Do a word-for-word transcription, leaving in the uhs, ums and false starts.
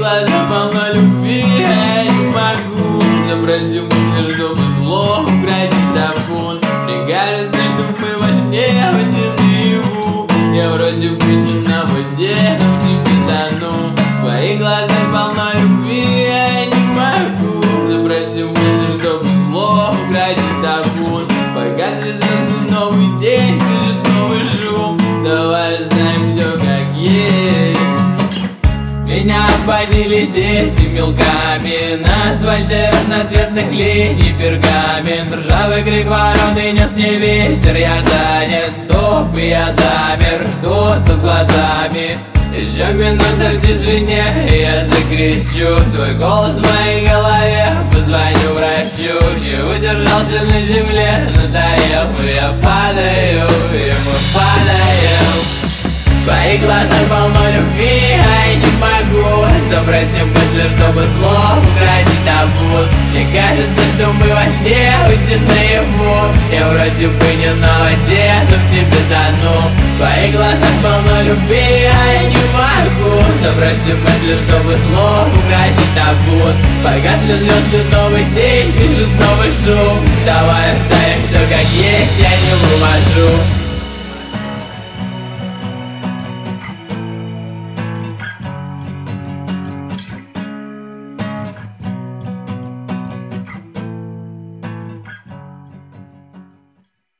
глазах полно любви, а я не могу забрать зиму, чтобы зло украдить табун. Мне кажется, что мы во сне, хоть и наяву. Я вроде бы не на воде, но в тебе тону. В твоих глазах полно любви, а я не могу забрать зиму, чтобы зло украдить табун. Погасли звезды, новый день, пишет новый шум. Давай оставим все как есть. Меня обводили дети мелками на асфальте разноцветных линий пергамент. Ржавый крик вороны нес мне ветер. Я занят, стоп, и я замер, что-то с глазами. Еще минута в тишине, и я закричу твой голос в моей голове. Позвоню врачу, не удержался на земле, надоел. Я падаю, и мы падаем. В твоих глазах полно любви, а я не могу собрать все мысли, чтобы слов украдить табун. Мне кажется, что мы во сне, уйти наяву. Я вроде бы не на воде, но в тебе тону. В твоих глазах полно любви, а я не могу собрать все мысли, чтобы слов украдить табун. Погасли звезды, новый день, пишет новый шум. Давай оставим все как есть, я не вывожу.